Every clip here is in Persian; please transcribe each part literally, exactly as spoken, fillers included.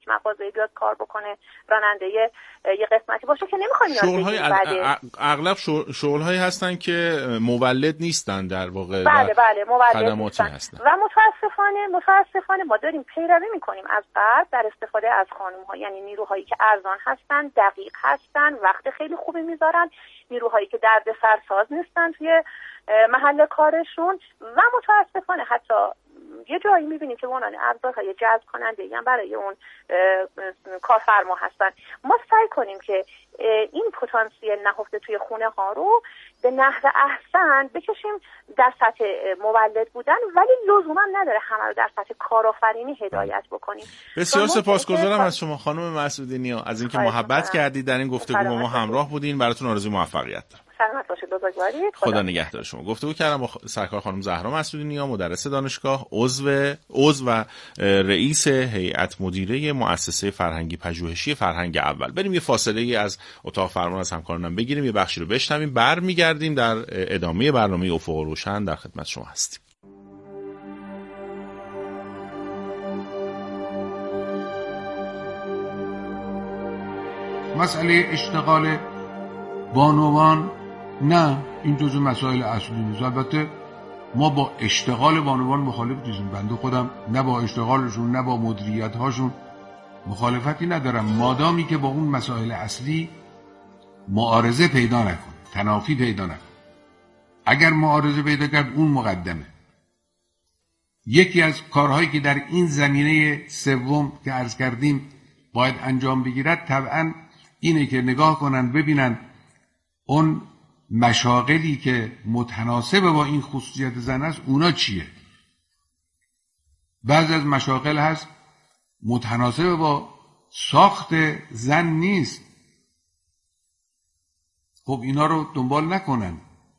یک مغازه بیاد کار بکنه، راننده یه قسمتی باشه که نمیخوایم یاد شغل‌های بگیریم. اغلب شغل‌هایی هستن که مولد نیستن در واقع. بله بله مولد نیستن هستن و متاسفانه متاسفانه ما داریم پیروی میکنیم از غرب در استفاده از خانم‌ها، یعنی نیروهایی که ارزان هستن، دقیق هستن، وقت خیلی خوبی میذارن، نیروهایی که دردسر ساز نیستن توی محل کارشون و متاسفانه حتی یه جایی میبینیم که اونان ابزارهای جذب کننده هم برای اون کارفرما هستن. ما سعی کنیم که این پتانسیل نهفته توی خونه ها رو به نحو احسن بکشیم در سطح مولد بودن، ولی لزوما نداره همه رو در سطح کارآفرینی هدایت بکنیم. بسیار سپاسگزارم از شما خانم مسعودی نیا از اینکه محبت کردید در این گفتگو با ما همراه بودین. براتون آرزوی موفقیت دارم. سلامت باشید، بزرگوارید. خدا نگهدار شما. گفتگو کردم با سرکار خانم زهرا مسعودی نیا، مدرس دانشگاه، عضو عضو و رئیس هیئت مدیره مؤسسه فرهنگی پژوهشی فرهنگ اول. بریم یه فاصله ای از اتاق فرمان از همکارانم بگیریم، یه بخشی رو بشنویم، برمیگردیم در ادامه برنامه افق روشن در خدمت شما هستیم. مسئله اشتغال بانوان نه، این جزو مسائل اصلی نیست. البته ما با اشتغال بانوان مخالف نیستیم، بنده خودم نه با اشتغالشون نه با مدیریت هاشون مخالفتی ندارم، مادامی که با اون مسائل اصلی معارضه پیدا نکنه، تنافی پیدا نکنه. اگر معارضه پیدا کرد اون مقدمه. یکی از کارهایی که در این زمینه سوم که عرض کردیم باید انجام بگیرد طبعا اینه که نگاه کنن ببینن اون مشاغلی که متناسب با این خصوصیت زن است اونا چیه. بعضی از مشاغل هست متناسب با ساخت زن نیست، خب اینا رو دنبال نکنن.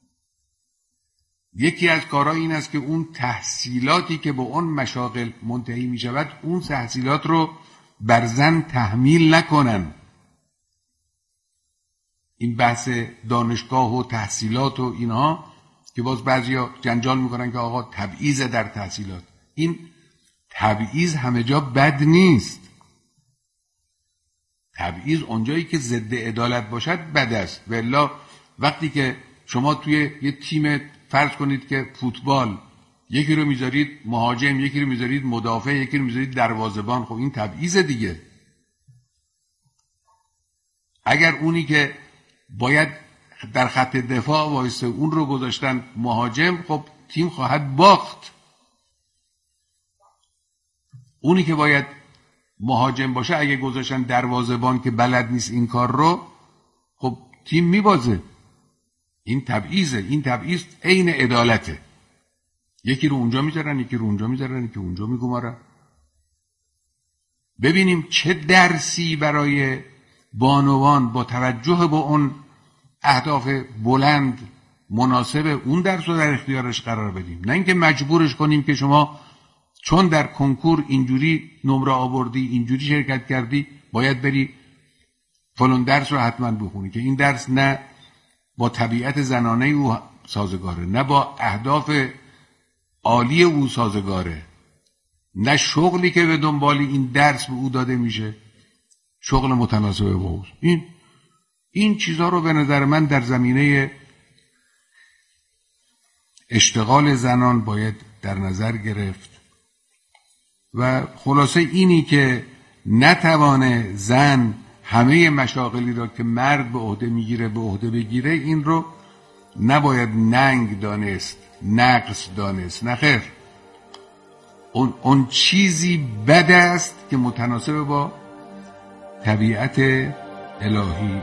یکی از کارها این است که اون تحصیلاتی که با اون مشاغل منتهی می شود اون تحصیلات رو بر زن تحمیل نکنن. این بحث دانشگاه و تحصیلات و اینها که باز بعضیا جنجال میکنن که آقا تبعیض در تحصیلات، این تبعیض همه جا بد نیست. تبعیض اونجایی که ضد عدالت باشد بد است. والا وقتی که شما توی یه تیم فرض کنید که فوتبال یکی رو میذارید مهاجم، یکی رو میذارید مدافع، یکی رو میذارید دروازه‌بان، خب این تبعیض دیگه. اگر اونی که باید در خط دفاع وایسه اون رو گذاشتن مهاجم، خب تیم خواهد باخت. اونی که باید مهاجم باشه اگه گذاشتن دروازه‌بان که بلد نیست این کار رو، خب تیم میبازه. این تبعیضه. این تبعیض عین عدالته. یکی رو اونجا میذارن، یکی رو اونجا میذارن، یکی اونجا میگمارن. ببینیم چه درسی برای بانوان با توجه به اون اهداف بلند مناسب اون درس رو در اختیارش قرار بدیم، نه اینکه مجبورش کنیم که شما چون در کنکور اینجوری نمره آوردی، اینجوری شرکت کردی، باید بری فلان درس رو حتما بخونی که این درس نه با طبیعت زنانه او سازگاره، نه با اهداف عالی او سازگاره، نه شغلی که به دنبال این درس به او داده میشه شغل متناسب با اوست. این این چیزها رو به نظر من در زمینه اشتغال زنان باید در نظر گرفت و خلاصه اینی که نتوانه زن همه مشاغلی را که مرد به عهده میگیره به عهده بگیره، این رو نباید ننگ دانست، نقص دانست. نه خیر، اون, اون چیزی بد است که متناسب با طبیعت الهی.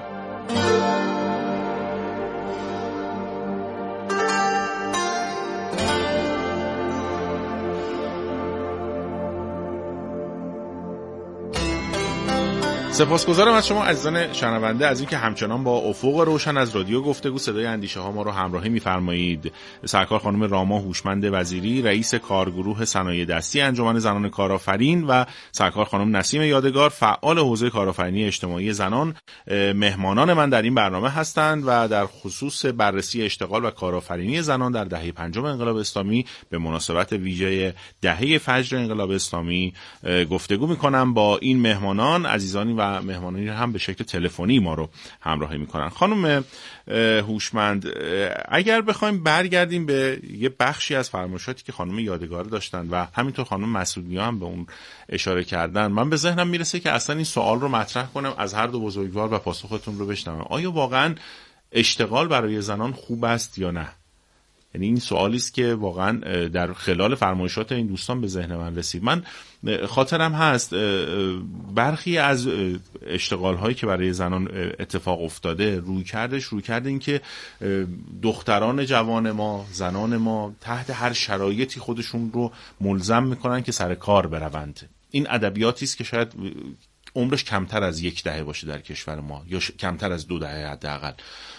سپاسگزارم از شما عزیزان شنونده از اینکه همچنان با افق روشن از رادیو گفتگو صدای اندیشه ها ما رو همراهی می‌فرمایید. سرکار خانم راما هوشمند وزیری، رئیس کارگروه صنایع دستی انجمن زنان کارآفرین و سرکار خانم نسیم یادگار، فعال حوزه کارآفرینی اجتماعی زنان، مهمانان من در این برنامه هستند و در خصوص بررسی اشتغال و کارآفرینی زنان در دهه پنجم انقلاب اسلامی به مناسبت ویژه دهه فجر انقلاب اسلامی گفتگو می‌کنم با این مهمانان. عزیزانی و مهمانانی هم به شکل تلفنی ما رو همراهی میکنن. خانم هوشمند، اگر بخوایم برگردیم به یه بخشی از فرمایشاتی که خانم یادگار داشتن و همینطور خانم مسعودنیا هم به اون اشاره کردن، من به ذهنم میرسه که اصلا این سوال رو مطرح کنم از هر دو بزرگوار و پاسختون رو بشنوم. آیا واقعا اشتغال برای زنان خوب است یا نه؟ یعنی این سوالی است که واقعا در خلال فرمایشات این دوستان به ذهن من رسید. من خاطرم هست برخی از اشتغال هایی که برای زنان اتفاق افتاده روی کردش روی کرده این که دختران جوان ما، زنان ما تحت هر شرایطی خودشون رو ملزم میکنن که سر کار بروند. این ادبیاتی است که شاید عمرش کمتر از یک دهه باشه در کشور ما یا کمتر از دو دهه حداقل.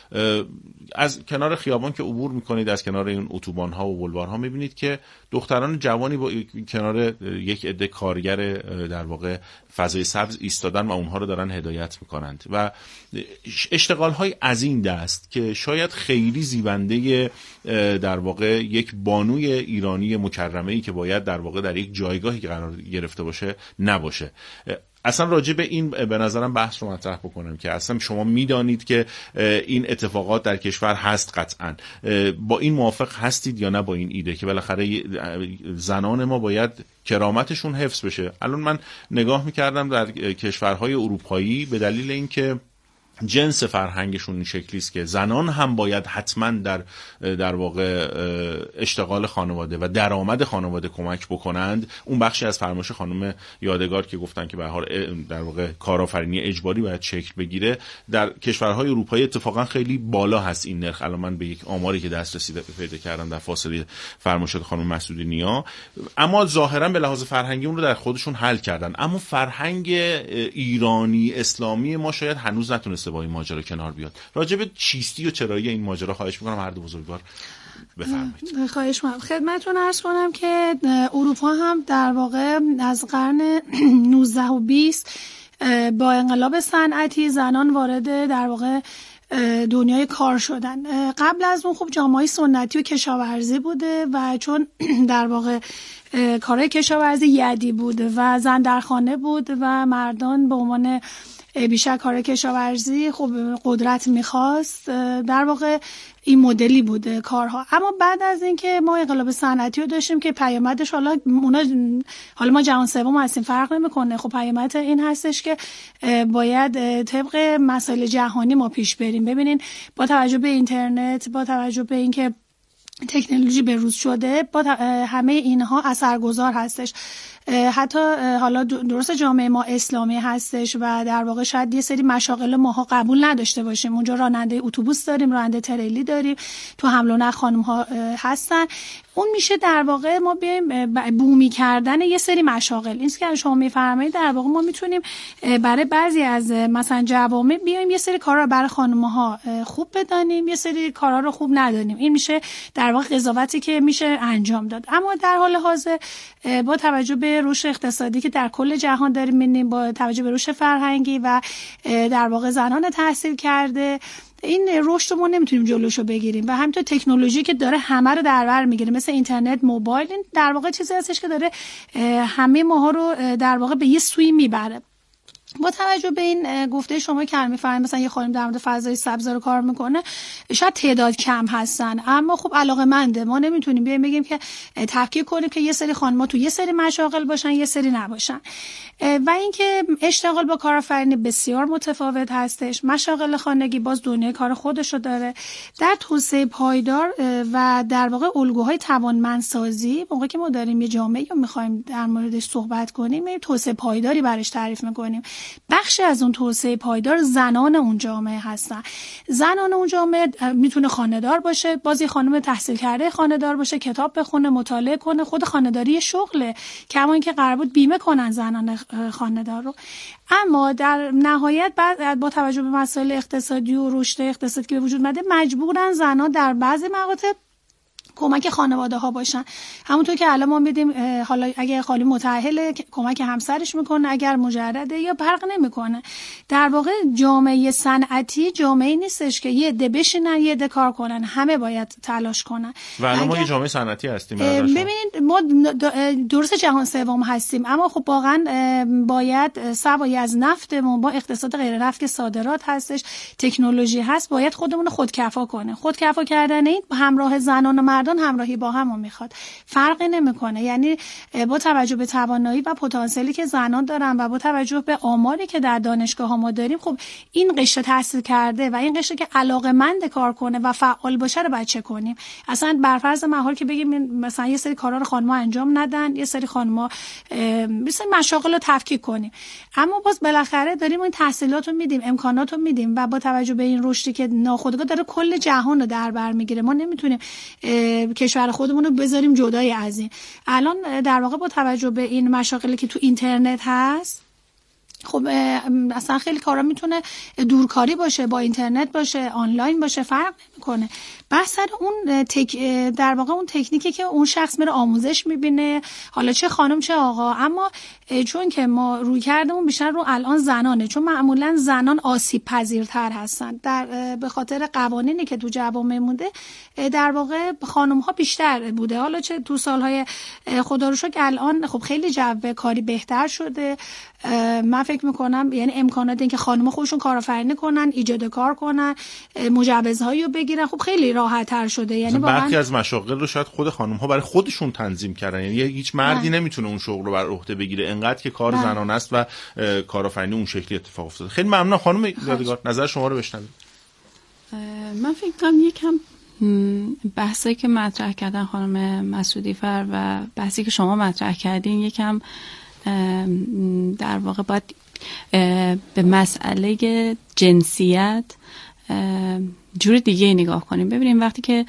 از کنار خیابان که عبور میکنید، از کنار این اتوبان ها و بولوار ها میبینید که دختران جوانی با کنار یک عده کارگر در واقع فضای سبز ایستادن و اونها رو دارن هدایت میکنند و اشتغال های از این دست که شاید خیلی زیبنده در واقع یک بانوی ایرانی مکرمه‌ای که باید در واقع در یک جایگاهی قرار گرفته باشه نباشه. اصلا راجع به این به نظرم بحث رو مطرح بکنم که اصلا شما میدانید که این اتفاقات در کشور هست، قطعا با این موافق هستید یا نه با این ایده که بالاخره زنان ما باید کرامتشون حفظ بشه؟ الان من نگاه میکردم در کشورهای اروپایی به دلیل اینکه جنس فرهنگشون این شکلی است که زنان هم باید حتما در در واقع اشتغال خانواده و درآمد خانواده کمک بکنند. اون بخشی از فرمایش خانم یادگار که گفتن که به هر حال در واقع کارآفرینی اجباری باید شکل بگیره، در کشورهای اروپایی اتفاقا خیلی بالا هست این نرخ. الان من به یک آماری که دسترسی پیدا کردم در فاصله فرمایشات خانم مسعودنیا، اما ظاهرا به لحاظ فرهنگی اون رو در خودشون حل کردن. اما فرهنگ ایرانی اسلامی ما شاید هنوز نتونسته با این ماجرا کنار بیاد. راجع به چیستی و چرایی این ماجرا خواهش می‌کنم هر دو بزرگوار بفرمایید. خواهش می‌کنم. خدمتتون عرض کنم که اروپا هم در واقع از قرن نوزده و بیست با انقلاب صنعتی زنان وارد در واقع دنیای کار شدن. قبل از اون خب جامعه سنتی و کشاورزی بوده و چون در واقع کارهای کشاورزی یدی بوده و زن در خانه بود و مردان به عنوان بیشتر کار کشاورزی خب قدرت میخواست، در واقع این مدلی بوده کارها. اما بعد از اینکه ما انقلاب صنعتی رو داشتیم که پیامدش حالا اونا حالا ما جهان سوم هستیم فرق نمیکنه، خب پیامد این هستش که باید طبق مسائل جهانی ما پیش بریم. ببینین با توجه به اینترنت، با توجه به اینکه تکنولوژی بروز شده، با همه اینها اثرگذار هستش. حتی حالا درست جامعه ما اسلامی هستش و در واقع شاید یه سری مشاغل ماها قبول نداشته باشیم. اونجا راننده اتوبوس داریم، راننده تریلی داریم، تو حمل و نقل خانم ها هستن. اون میشه در واقع ما بیایم بومی کردن یه سری مشاغل. این که شما میفرمایید در واقع ما میتونیم برای بعضی از مثلا جوامع بیایم یه سری کارا برای خانم ها خوب بدانیم، یه سری کارا رو خوب ندانیم. این میشه در واقع قضاوتی که میشه انجام داد. اما در حال حاضر با توجه به رشد اقتصادی که در کل جهان داریم می‌بینیم، با توجه به رشد فرهنگی و در واقع زنان تحصیل کرده، این رشد رو ما نمیتونیم جلوشو بگیریم و همینطور تکنولوژی که داره همه رو در بر میگیره، مثل اینترنت، موبایل، این در واقع چیزی هستش که داره همه ماها رو در واقع به یه سوی میبره. با توجه به این گفته شما که می‌فرمایید مثلا یه خانم در مورد فضای سبز رو کار میکنه، شاید تعداد کم هستن اما خب علاقه‌منده. ما نمیتونیم بیایم بگیم که تفکیک کنیم که یه سری خانم‌ها تو یه سری مشاغل باشن یه سری نباشن. و اینکه اشتغال با کارآفرینی بسیار متفاوت هستش. مشاغل خانگی باز دنیای کار خودشو داره. در توسعه پایدار و در واقع الگوهای توانمندسازی، موقعی که ما داریم یه جامعه رو می‌خوایم در موردش صحبت کنیم، یه توسعه پایداری براش تعریف می‌کنیم. بخشی از اون توسعه پایدار زنان اون جامعه هستن. زنان اون جامعه میتونه خانه‌دار باشه، بازی خانم تحصیل کرده خانه‌دار باشه، کتاب بخونه، مطالعه کنه، خود خانه‌داری شغله، کما اینکه قرار بود بیمه کنن زنان خانه‌دار رو. اما در نهایت بعد با توجه به مسائل اقتصادی و رشد اقتصادی که به وجود اومده مجبورن زنان در بعضی مقاطع کمک خانواده ها باشن. همونطور که الان ما میدیم حالا اگه خالی متأهله کمک همسرش میکنه، اگر مجرده یا فرق نمیکنه. در واقع جامعه صنعتی جامعه نیستش که یه عده بشینن یه عده کار کنن، همه باید تلاش کنن. و الان ما یه جامعه صنعتی هستیم. ببینید ما درست جهان سوم هستیم، اما خب واقعا باید سوای از نفتمون با اقتصاد غیر نفت که صادرات هستش، تکنولوژی هست، باید خودمون رو خودکفا کنه. خودکفا کردن این همراه زنان و مردان همراهی با هم میخواد، فرقی نمیکنه. یعنی با توجه به توانایی و پتانسیلی که زنان دارن و با توجه به آماری که در دانشگاه ها ما داریم، خب این قشر تحصیل کرده و این قشر که علاقه‌مند کار کنه و فعال باشه رو باید چه کنیم. اصلا بر فرض محال که بگیم مثلا یه سری کارا رو خانم‌ها انجام ندن، یه سری خانم‌ها مثلا مشاغل رو تفکیک کنیم، اما باز بالاخره داریم این تحصیلات رو میدیم، امکانات رو میدیم و با توجه به این رشدی که ناخودآگاه داره کل جهان رو در بر میگیره، ما نمیتونیم کشور خودمون رو بذاریم جدای از این. الان در واقع با توجه به این مشاغلی که تو اینترنت هست، خب اصلا خیلی کارا میتونه دورکاری باشه، با اینترنت باشه، آنلاین باشه، فرق نمیکنه. بس سر اون تک در واقع اون تکنیکی که اون شخص میره آموزش میبینه، حالا چه خانم چه آقا. اما چون که ما روی کردمون بیشتر رو الان زنانه، چون معمولا زنان آسیب پذیرتر هستن در به خاطر قوانینی که تو جوامع مونده، در واقع خانم ها بیشتر بوده. حالا چه تو سالهای خدا رو شکر الان خب خیلی جو کاری بهتر شده. من فکر میکنم یعنی امکانات این که خانم‌ها خودشون کارآفرینی کنن، ایجاد کار کنن، مجوزهایی رو بگیرن، خب خیلی راحت تر شده. یعنی برخی از مشاغل رو شاید خود خانم‌ها برای خودشون تنظیم کردن، یعنی هیچ مردی نه. نمیتونه اون شغل رو بر عهده بگیره، انقدر که کار زنانه است و کارآفرینی اون شکلی اتفاق افتاده. خیلی ممنون خانم یادگار، نظر شما رو بشنویم. من فکر کنم یکم بحثی که مطرح کردن خانم مسعودی فر و بحثی که شما مطرح کردین یکم در واقع باید به مسئله جنسیت جور دیگه نگاه کنیم. ببینیم وقتی که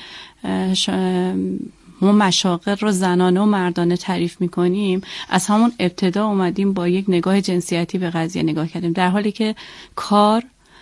ما مشاغل رو زنانه و مردانه تعریف میکنیم، از همون ابتدا اومدیم با یک نگاه جنسیتی به قضیه نگاه کردیم، در حالی که کار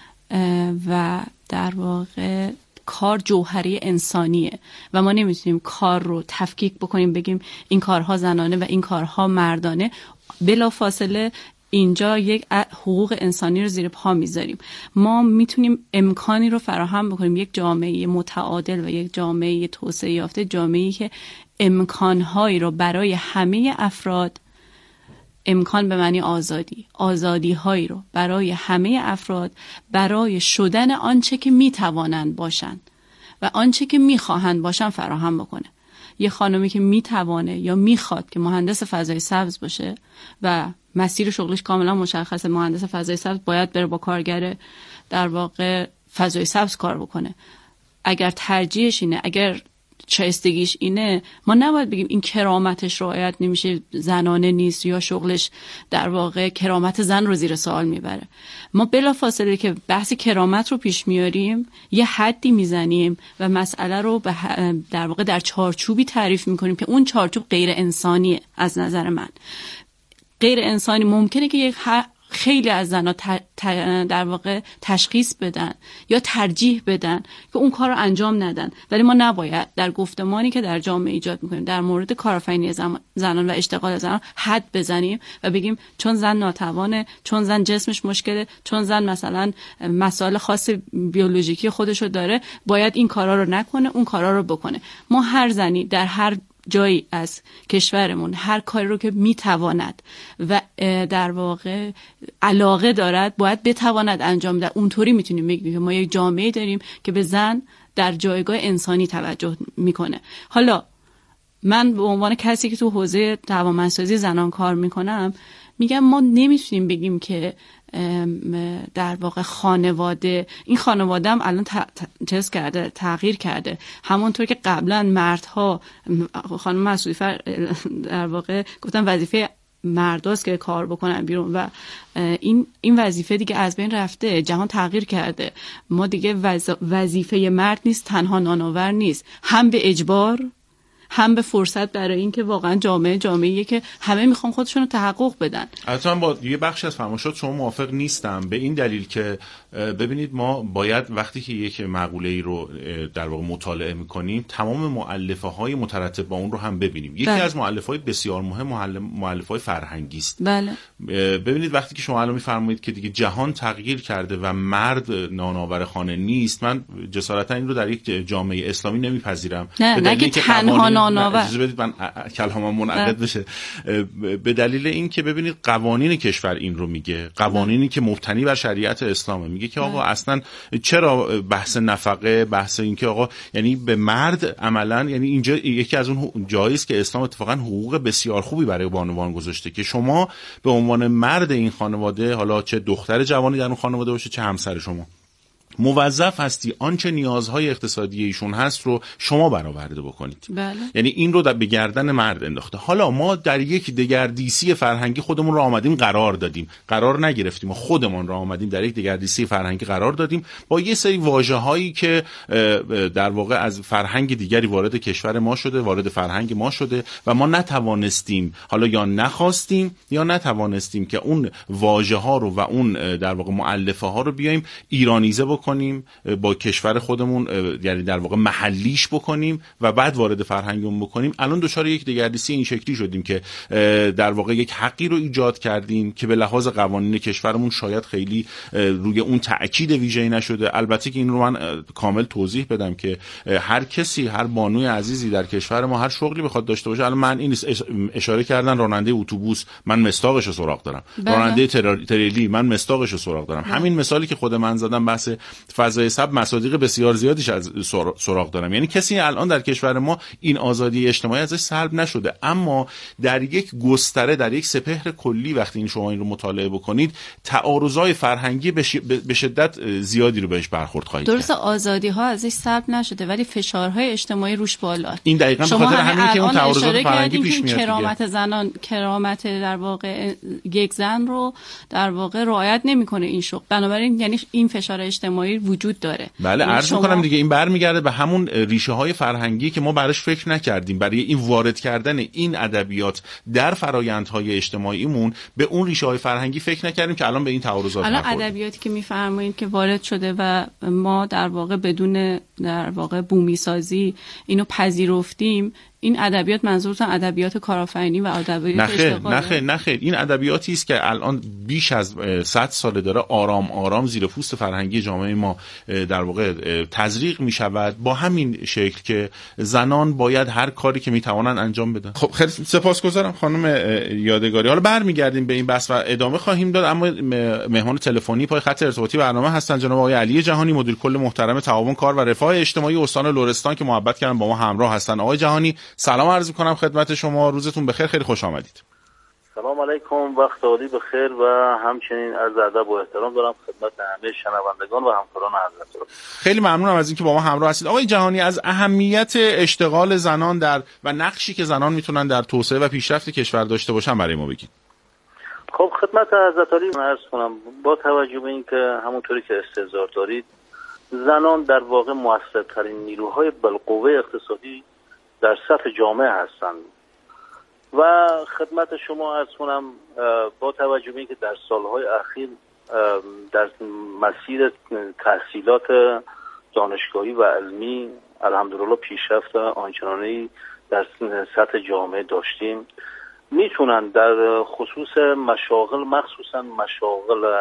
و در واقع کار جوهری انسانیه و ما نمیتونیم کار رو تفکیک بکنیم بگیم این کارها زنانه و این کارها مردانه. بلا فاصله اینجا یک حقوق انسانی رو زیر پا میذاریم. ما میتونیم امکانی رو فراهم بکنیم، یک جامعه متعادل و یک جامعه توسعه یافته، جامعه‌ای که امکانهایی رو برای همه افراد، امکان به معنی آزادی، آزادی هایی رو برای همه افراد برای شدن آنچه که میتوانند باشند و آنچه که میخواهند باشند فراهم بکنه. یه خانمی که میتوانه یا میخواد که مهندس فضای سبز باشه و مسیر شغلش کاملا مشخصه، مهندس فضای سبز باید بره با کارگر در واقع فضای سبز کار بکنه. اگر ترجیحش اینه، اگر شایستگیش اینه، ما نباید بگیم این کرامتش رعایت نمیشه، زنانه نیست، یا شغلش در واقع کرامت زن رو زیر سوال میبره. ما بلا فاصله که بحث کرامت رو پیش میاریم یه حدی میزنیم و مسئله رو در واقع در چارچوبی تعریف میکنیم که اون چارچوب غیر انسانیه. از نظر من غیر انسانی ممکنه که یک خیلی از زنها در واقع تشخیص بدن یا ترجیح بدن که اون کار رو انجام ندن، ولی ما نباید در گفتمانی که در جامعه ایجاد میکنیم در مورد کارآفرینی زنان و اشتغال زنان حد بزنیم و بگیم چون زن ناتوانه، چون زن جسمش مشکله، چون زن مثلا مسائل خاص بیولوژیکی خودشو داره باید این کارا رو نکنه، اون کارا رو بکنه. ما هر زنی در هر جایی از کشورمون هر کاری رو که میتواند و در واقع علاقه دارد باید بتواند انجام ده. اونطوری میتونیم بگیم که ما یک جامعه داریم که به زن در جایگاه انسانی توجه میکنه. حالا من به عنوان کسی که تو حوزه توانمندسازی زنان کار میکنم میگم ما نمیتونیم بگیم که در واقع خانواده، این خانواده هم الان چیز کرده، تغییر کرده. همونطور که قبلا مردها، خانم مسعودی فر در واقع گفتن وظیفه مرداست که کار بکنن بیرون و این این وظیفه دیگه از بین رفته. جهان تغییر کرده. ما دیگه وظیفه مرد نیست تنها نانآور نیست، هم به اجبار هم به فرصت، برای اینکه واقعا جامعه جامعه‌ایه که همه میخوان خودشون رو تحقق بدن. البته من با یه بخش از فرمایشات شما موافق نیستم، به این دلیل که ببینید ما باید وقتی که یک مقوله‌ای رو در واقع مطالعه می‌کنیم تمام مؤلفه‌های مترتب با اون رو هم ببینیم. یکی بله. از مؤلفه‌های بسیار مهم مؤلفه‌های فرهنگی است. بله. ببینید وقتی که شما الان می‌فرمایید که دیگه جهان تغییر کرده و مرد نانآور خانه نیست، من جسارتا این رو در یک جامعه اسلامی نمی‌پذیرم. نه نه که تنها نانآور. اجازه بدید من کلامم منعقد بشه. به دلیل اینکه ببینید قوانین کشور این رو میگه، قوانینی که مبتنی بر شریعت اسلامه، میگه که آقا اصلا چرا بحث نفقه، بحث این که آقا یعنی به مرد عملا، یعنی اینجا یکی از اون جایی است که اسلام اتفاقا حقوق بسیار خوبی برای بانوان گذاشته که شما به عنوان مرد این خانواده، حالا چه دختر جوانی در اون خانواده باشه چه همسر شما، موظف هستی آنچه نیازهای اقتصادی ایشون هست رو شما برآورده بکنید. بله. یعنی این رو به گردن مرد انداخته. حالا ما در یک دگردیسی فرهنگی خودمون رو آمدیم قرار دادیم، قرار نگرفتیم و خودمون رو آمدیم در یک دگردیسی فرهنگی قرار دادیم با یه سری واژه‌هایی که در واقع از فرهنگ دیگری وارد کشور ما شده، وارد فرهنگ ما شده و ما نتوانستیم، حالا یا نخواستیم یا نتوانستیم که اون واژه‌ها رو و اون در واقع مؤلفه‌ها رو بیایم ایرانیزه کنیم، با کشور خودمون یعنی در واقع محلیش بکنیم و بعد وارد فرهنگمون بکنیم. الان دچار یک دگردیسی این شکلی شدیم که در واقع یک حقی رو ایجاد کردیم که به لحاظ قوانین کشورمون شاید خیلی روی اون تأکید ویژه‌ای نشده. البته که این رو من کامل توضیح بدم که هر کسی، هر بانوی عزیزی در کشور ما هر شغلی بخواد داشته باشه، الان من این اشاره کردن راننده اتوبوس، من مستاقش رو سراغ دارم. بله. راننده تریلی، من مستاقش رو سراغ دارم. بله. همین مثالی که خود من زدم بحث فضای سب، مصادیق بسیار زیادیش از سراغ دارم. یعنی کسی الان در کشور ما این آزادی اجتماعی ازش سلب نشده، اما در یک گستره، در یک سپهر کلی وقتی این شما این رو مطالعه بکنید تعارضای فرهنگی به شدت زیادی رو بهش برخورد خواهید کرد. درست آزادی ها ازش سلب نشده ولی فشارهای اجتماعی روش بالا. این دقیقاً به خاطر همینه که اون تعارضات فرهنگی پیش میاد. کرامت زنان، کرامت در واقع یک زن رو در واقع رعایت نمیکنه این شغل. بنابراین یعنی این فشار اجتماعی وجود داره. بله، عرض شما... میکنم دیگه این برمیگرده به همون ریشه های فرهنگی که ما براش فکر نکردیم، برای این وارد کردن این ادبیات در فرآیندهای اجتماعیمون به اون ریشه های فرهنگی فکر نکردیم که الان به این تعارضات الان ادبیاتی که میفرمایید که وارد شده و ما در واقع بدون در واقع بومی سازی اینو پذیرفتیم، این ادبیات منظورتون ادبیات کارآفرینی و ادبیات اشتغاله؟ نخیر نخیر این ادبیاتی است که الان بیش از صد ساله داره آرام آرام زیر پوست فرهنگی جامعه ما در واقع تزریق می شود، با همین شکل که زنان باید هر کاری که می توانند انجام بدن. خب خیلی سپاسگزارم خانم یادگاری. حالا برمیگردیم به این بحث و ادامه خواهیم داد، اما مهمان تلفنی پای خط ارتباطی برنامه هستن جناب آقای علی جهانی، مدیر کل محترم تعاون کار و رفاه اجتماعی استان لرستان که محبت کردن با ما همراه هستن. آقای جهانی سلام عرض می‌کنم خدمت شما، روزتون بخیر، خیلی خوش آمدید. سلام علیکم، وقت عالی بخیر و همچنین عرض ادب و احترام دارم خدمت همه شنوندگان و همکاران حضرت. خیلی ممنونم از اینکه با ما همراه هستید. آقای جهانی، از اهمیت اشتغال زنان در و نقشی که زنان میتونن در توسعه و پیشرفت کشور داشته باشن برای ما بگید. خب خدمت حضرت علی عرض کنم با توجه به اینکه همونطوری که استحضار دارید زنان در واقع مؤثرترین نیروهای بالقوه اقتصادی در سطح جامعه هستند و خدمت شما عرض کنم با توجه به اینکه در سالهای اخیر در مسیر تحصیلات دانشگاهی و علمی الحمدلله پیشرفت آنچنانی در سطح جامعه داشتیم، میتونن در خصوص مشاغل، مخصوصا مشاغل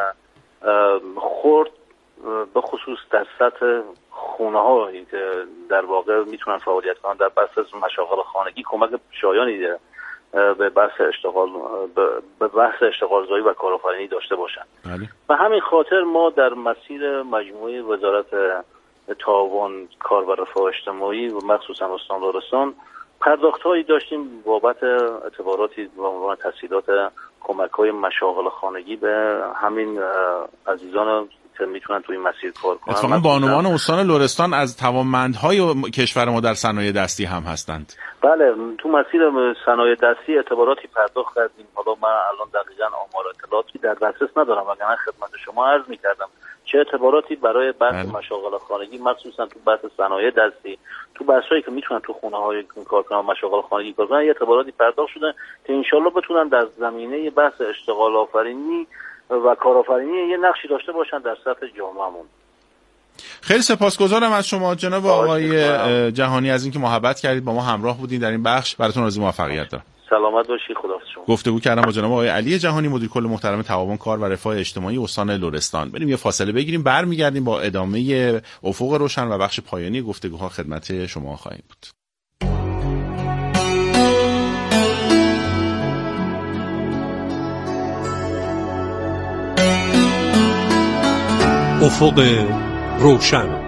خرد، به خصوص در سطح خونه هایی که در واقع میتونن فعالیت کنن در بحث مشاغل خانگی کمک شایانی به بحث اشتغال به بحث اشتغال زایی و کارآفرینی داشته باشن. بله. و همین خاطر ما در مسیر مجموعه وزارت تعاون کار و رفاه اجتماعی و مخصوصا استان لرستان پرداخت هایی داشتیم بابت اعتباراتی به عنوان تسهیلات کمک های مشاغل خانگی به همین عزیزان که میتونن توی این مسیر کار کنن. اتفاقا بانوان استان لرستان از توانمندهای کشور ما در صنایع دستی هم هستند. بله، تو مسیر صنایع دستی اعتباراتی پرداخت کردیم. حالا من الان دقیقاً آمار اطلاعاتی در دسترس ندارم، وگرنه خدمت شما عرض می‌کردم چه اعتباراتی برای بحث مشاغل خانگی، مخصوصا تو بحث صنایع دستی، تو بحثایی که میتونن تو خونه‌های کار کنن، مشاغل خانگی کار کنن، اعتباراتی پرداخت شده که انشالله بتونن در زمینه بحث اشتغال آفرینی و کارآفرینی یه نقشی داشته باشن در سطح جامعهمون. خیلی سپاسگزارم از شما جناب آقای جهانی از اینکه محبت کردید با ما همراه بودین در این بخش. براتون آرزوی موفقیت دارم. سلامت باشید. خداحافظ شما. گفتگو کردم با جناب آقای علی جهانی، مدیر کل محترم تعاون کار و رفاه اجتماعی استان لرستان. بریم یه فاصله بگیریم، برمیگردیم با ادامه افق روشن و بخش پایانی گفتگوها خدمت شما خواهیم بود. افق روشن.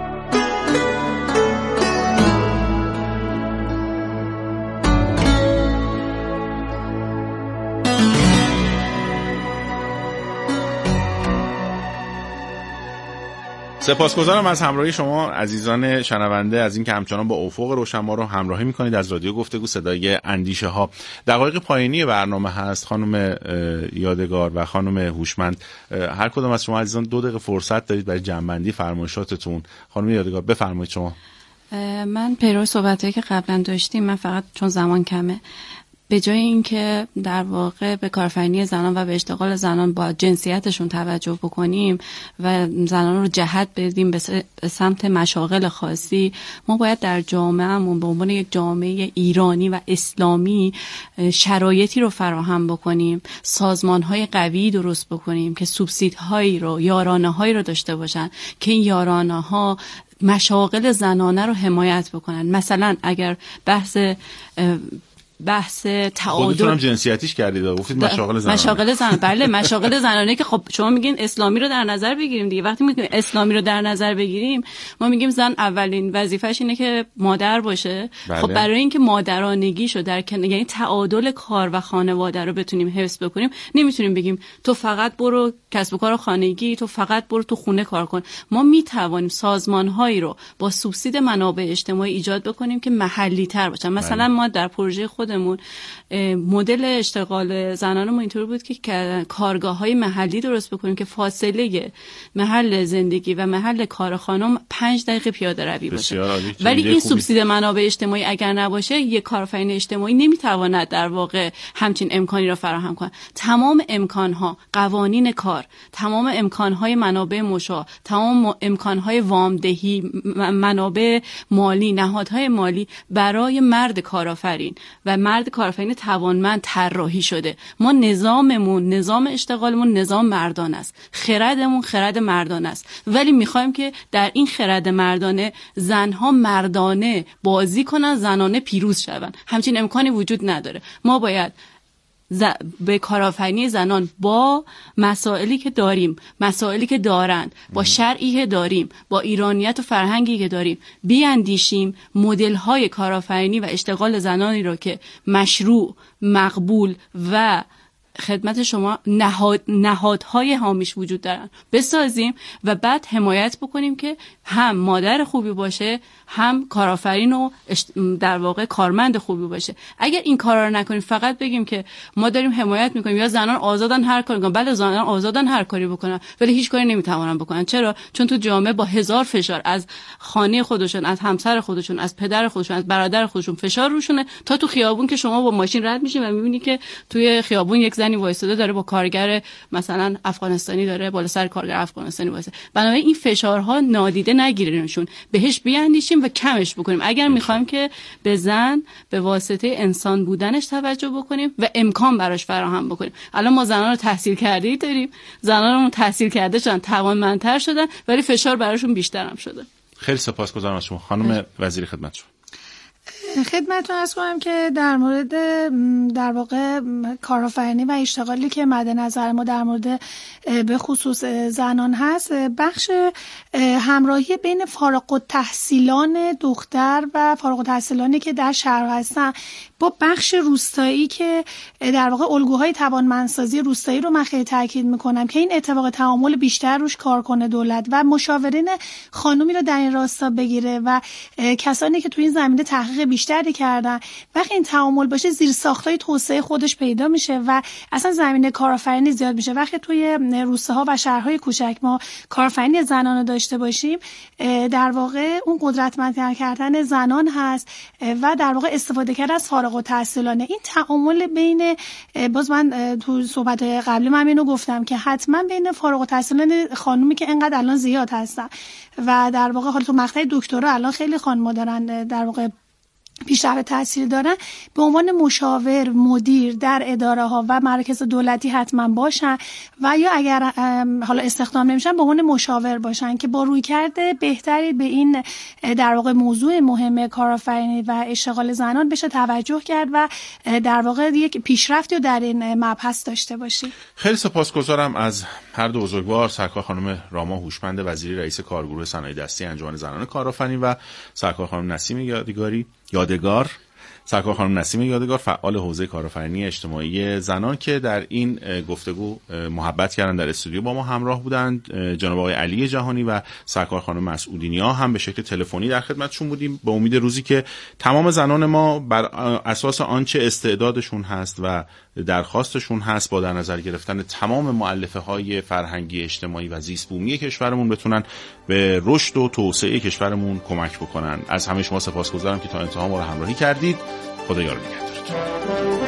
سپاسگزارم از همراهی شما عزیزان شنونده، از اینکه همچنان با افق روشن ما رو همراهی میکنید. از رادیو گفتگو صدای اندیشه ها دقایق پایانی برنامه هست. خانم یادگار و خانم هوشمند، هر کدام از شما عزیزان دو دقیقه فرصت دارید برای جمع‌بندی فرمایشاتتون. خانم یادگار بفرمایید شما. من پیرو صحبتایی که قبلا داشتیم، من فقط چون زمان کمه، به جای اینکه در واقع به کارآفرینی زنان و به اشتغال زنان با جنسیتشون توجه بکنیم و زنان رو جهت بدیم به سمت مشاغل خاصی، ما باید در جامعهمون به عنوان یک جامعه ایرانی و اسلامی شرایطی رو فراهم بکنیم، سازمان‌های قوی درست بکنیم که سوبسیدهایی رو، یارانه‌هایی رو داشته باشن که این یارانه‌ها مشاغل زنانه رو حمایت بکنن. مثلا اگر بحث بحث تعادل خودتونم جنسیتیش کردید، گفتید مشاغل زنانه. مشاغل زنانه، بله مشاغل زنانه که خب شما میگین اسلامی رو در نظر بگیریم دیگه. وقتی میگیم اسلامی رو در نظر بگیریم، ما میگیم زن اولین وظیفش اینه که مادر باشه. بله. خب برای اینکه مادرانگیشو در کن... یعنی تعادل کار و خانواده رو بتونیم حفظ بکنیم، نمیتونیم بگیم تو فقط برو کسب و کار خانگی، تو فقط برو تو خونه کار کن. ما میتوانیم سازمان‌هایی رو با سوبسید منابع اجتماعی ایجاد بکنیم که محلی تر باشن. مثلا بله. ما در پروژه خودمون مدل اشتغال زنانمون اینطور بود که کارگاه‌های محلی درست بکنیم که فاصله محل زندگی و محل کار خانم پنج دقیقه پیاده روی باشه. ولی این سوبسید منابع اجتماعی اگر نباشه، یک کارآفرین اجتماعی نمیتواند در واقع همچین امکانی را فراهم کنه. تمام امکانها، قوانین کار، تمام امکانهای منابع مشاع، تمام امکانهای وامدهی، منابع مالی، نهادهای مالی برای مرد کارآفرین و مرد کارآفرین توانمند طراحی شده. ما نظاممون، نظام اشتغالمون نظام مردانه است، خردمون خرد مردانه است، ولی میخوایم که در این خرد مردانه زنها مردانه بازی کنن، زنانه پیروز شوند. همچین امکانی وجود نداره. ما باید ز... به کارآفرینی زنان با مسائلی که داریم، مسائلی که دارند، با شرعی که داریم، با ایرانیت و فرهنگی که داریم بیاندیشیم، مدل‌های کارآفرینی و اشتغال زنانی رو که مشروع، مقبول و خدمت شما نهاد نهادهای حامیش وجود دارن بسازیم و بعد حمایت بکنیم که هم مادر خوبی باشه، هم کارآفرین و در واقع کارمند خوبی باشه. اگر این کارا رو نکنیم، فقط بگیم که ما داریم حمایت میکنیم یا زنان آزادن هر کاری کنن، بله زنان آزادن هر کاری بکنن، ولی هیچ کاری نمیتونن بکنن. چرا؟ چون تو جامعه با هزار فشار از خانه خودشون، از همسر خودشون، از پدر خودشون، از برادر خودشون فشار روشونه، تا تو خیابون که شما با ماشین رد میشین و میبینی که توی خیابون یک زنی وایساده داره با کارگر مثلا افغانستانی داره بالا سر کارگر افغانستانی وایساده. بنابراین این فشارها نادیده نگیریمشون، بهش بیاندیشیم و کمش بکنیم. اگر میخوایم که به زن به واسطه انسان بودنش توجه بکنیم و امکان براش فراهم بکنیم. الان ما زنان رو تحصیل کرده داریم، زنان رو تحصیل کرده شدن، توانمندتر شدن، ولی فشار براشون بیشتر هم شده. خیلی سپاسگزارم از شما خانم وزیر خدمت شما. خدمتتون عرض کنم که در مورد در واقع کارآفرینی و اشتغالی که مد نظر ما در مورد به خصوص زنان هست، بخش همراهی بین فارغ التحصیلان دختر و فارغ التحصیلانی که در شهر هستن با بخش روستایی که در واقع الگوهای توانمندسازی روستایی رو من خیلی تاکید میکنم که این اتفاق تعامل بیشتر روش کار کنه دولت و مشاورین خانومی رو در این راستا بگیره و کسانی که تو این زمینه تحقیق بیشتری کردن، وقتی این تعامل باشه زیرساختای توسعه خودش پیدا میشه و اصلا زمینه کارآفرینی زیاد میشه. وقتی توی روستاها و شهرهای کوچک ما کارآفرینی زنان رو داشته باشیم، در واقع اون قدرتمند کردن زنان هست و در واقع استفاده کردن از فارغ التحصیلانه. این تعامل بین، باز من تو صحبت قبلی من اینو گفتم که حتما بین فارغ التحصیلان خانومی که اینقدر الان زیاد هستن و در واقع حالا تو مقطع دکترا الان خیلی خانم‌ها دارن در واقع پیشرفت تحصیل دارن، به عنوان مشاور مدیر در اداره ها و مراکز دولتی حتما باشن و یا اگر حالا استخدام نمیشن به عنوان مشاور باشن که با رویکرد بهتری به این در واقع موضوع مهم کارآفرینی و اشتغال زنان بشه توجه کرد و در واقع یک پیشرفتی رو در این مبحث داشته باشیم. خیلی سپاسگزارم از هر دو بزرگوار، سرکار خانم راما هوشمند وزیری رئیس کارگروه صنایع دستی انجمن زنان کارآفرین و سرکار خانم نسیم یادگاری یادگار سرکار خانم نسیم یادگار فعال حوزه کارآفرینی اجتماعی زنان که در این گفتگو محبت کردن در استودیو با ما همراه بودند. جناب آقای علی جهانی و سرکار خانم مسعودی نیا هم به شکل تلفنی در خدمتشون بودیم، به امید روزی که تمام زنان ما بر اساس آنچه استعدادشون هست و درخواستشون هست با در نظر گرفتن تمام مؤلفه های فرهنگی اجتماعی و زیست بومی کشورمون بتونن به رشد و توسعه کشورمون کمک بکنن. از همه شما سپاسگزارم که تا انتها ما رو همراهی کردید. خدا یار نگهدارتون.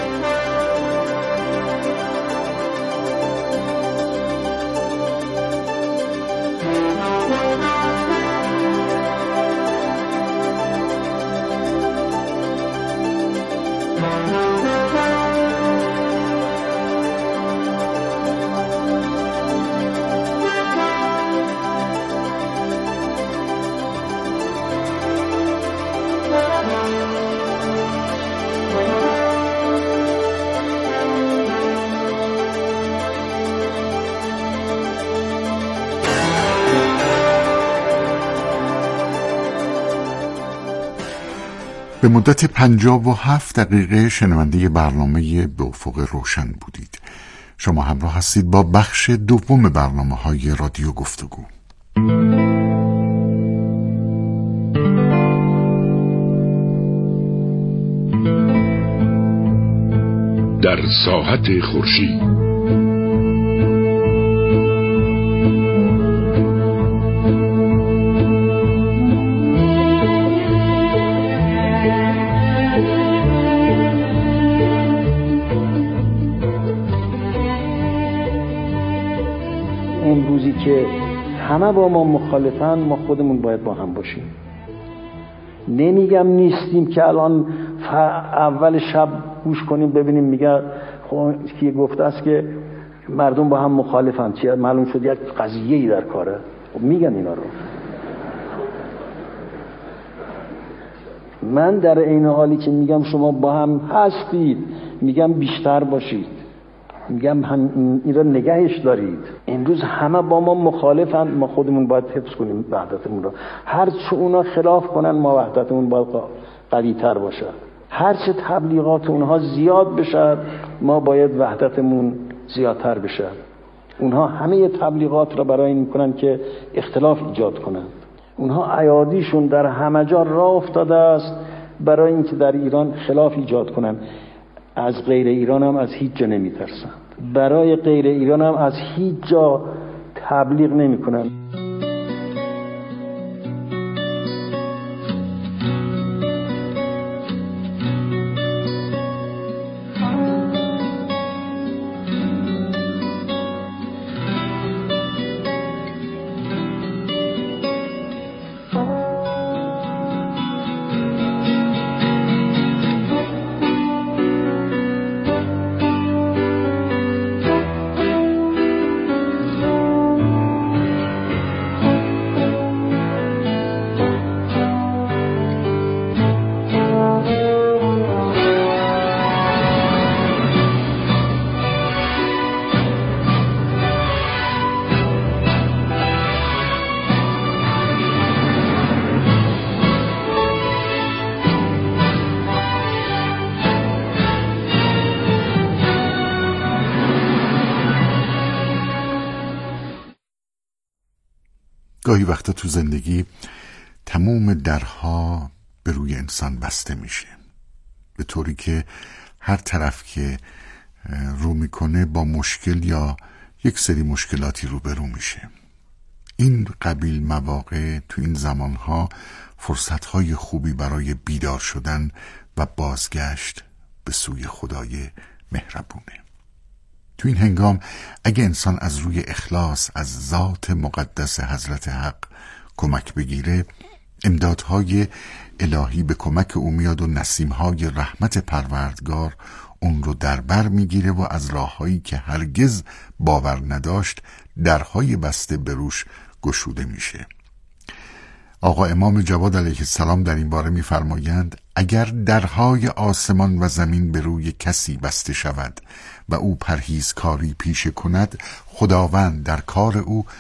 به مدت پنجاه و هفت دقیقه شنونده برنامه به افق روشن بودید. شما همراه هستید با بخش دوم برنامه های رادیو گفتگو. در ساحت خورشید امروزی که همه با ما مخالفن، ما خودمون باید با هم باشیم. نمیگم نیستیم که الان اول شب گوش کنیم ببینیم میگه خب کی گفته است که مردم با هم مخالفن، چه معلوم شد یک قضیه‌ای در کاره. خب میگن اینا رو. من در عین حالی که میگم شما با هم هستید، میگم بیشتر باشید، میگم هم این را نگهش دارید. امروز همه با ما مخالفن، ما خودمون باید حفظ کنیم وحدتمون را. هر چه اونا خلاف کنن ما وحدتمون باید قوی تر باشه. هر چه تبلیغات اونها زیاد بشه ما باید وحدتمون زیادتر بشه. اونها همه تبلیغات را برای این میکنن که اختلاف ایجاد کنن. اونها ایادیشون در همه جا راه افتاده است برای اینکه در ایران خلاف ایجاد کنن. از غیر ایران هم از هیچ جا نمی ترسن، برای غیر ایران هم از هیچ جا تبلیغ نمی کنن. گاهی وقتا تو زندگی تمام درها به روی انسان بسته میشه، به طوری که هر طرف که رو میکنه با مشکل یا یک سری مشکلاتی روبرو میشه. این قبیل مواقع تو این زمانها فرصتهای خوبی برای بیدار شدن و بازگشت به سوی خدای مهربونه. تو این هنگام اگه انسان از روی اخلاص از ذات مقدس حضرت حق کمک بگیره، امدادهای الهی به کمک او میاد و نسیمهای رحمت پروردگار اون رو در بر میگیره و از راههایی که هرگز باور نداشت درهای بسته به روش گشوده میشه. آقا امام جواد علیه السلام در این باره میفرمایند اگر درهای آسمان و زمین به روی کسی بسته شود و او پرهیزکاری پیشه کند، خداوند در کار او